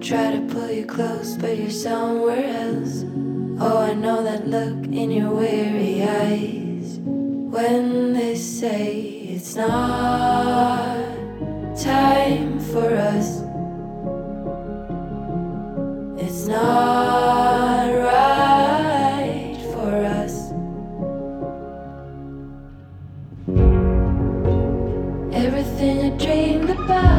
Try to pull you close, but you're somewhere else. Oh, I know that look in your weary eyes when they say it's not time for us. It's not right for us. Everything I dreamed about